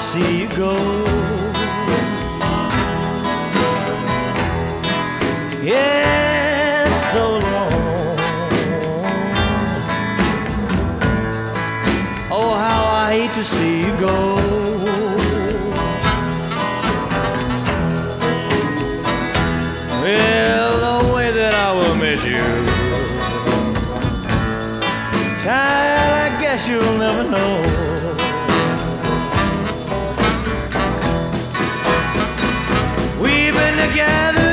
see you go. Yeah, so long. Oh, how I hate to see you go. Well, the way that I will miss you, child, I guess you'll never know. We've been together